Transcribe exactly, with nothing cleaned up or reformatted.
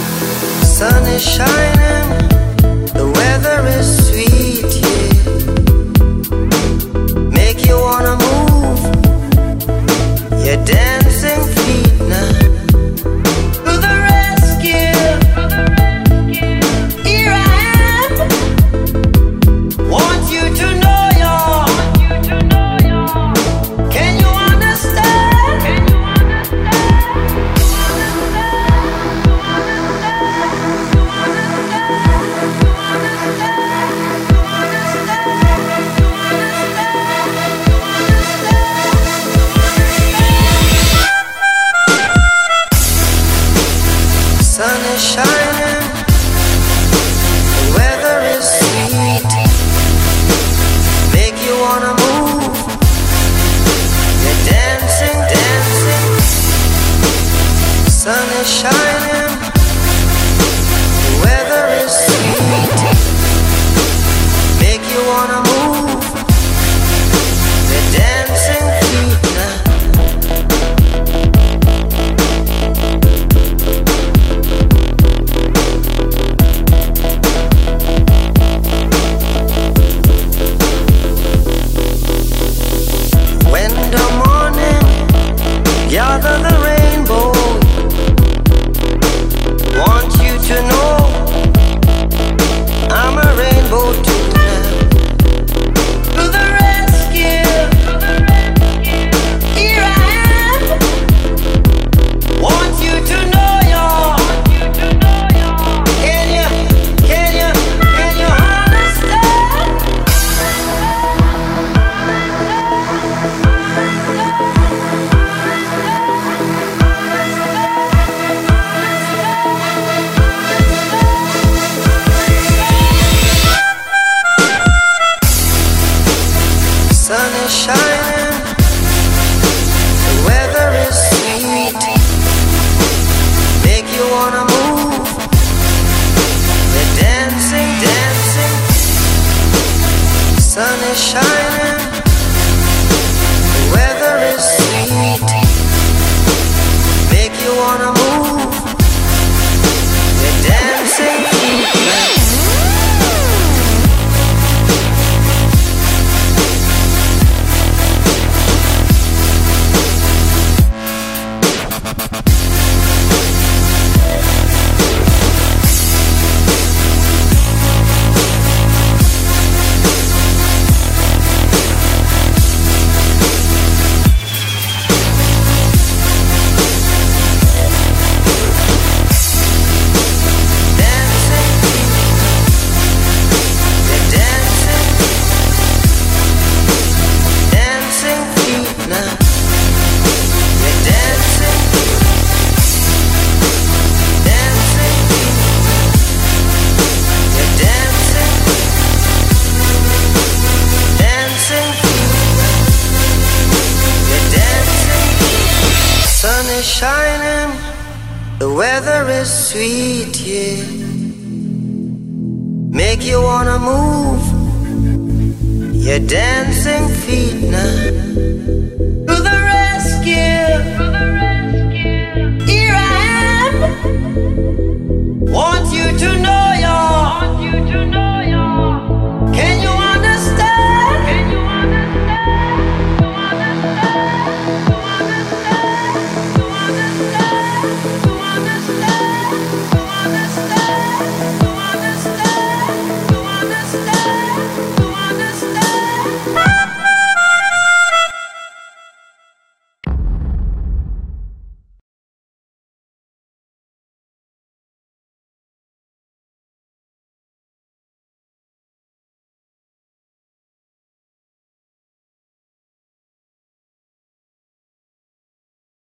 Sun is shining, the weather is sweet, yeah. Make you wanna move your dancing feet now. To the rescue, here I am. Want you to know you're. Can you understand? Sun is shining, the weather is sweet. Make you wanna move, you're dancing, dancing. Sun is shining, the weather is sweet. Make you wanna move, you're dancing feet now. When the morning gather the rainbow, want you to know I'm a rainbow too now. To the rescue, here I am. Want you to know you're. Can you, can you, can you understand? Sun is shining, the weather is sweet. Make you wanna move, you're dancing, dancing. Sun is shining, the weather is sweet. Make you wanna move, you're dancing. Sun is shining, the weather is sweet, yeah. Make you wanna move your dancing feet now. To the rescue.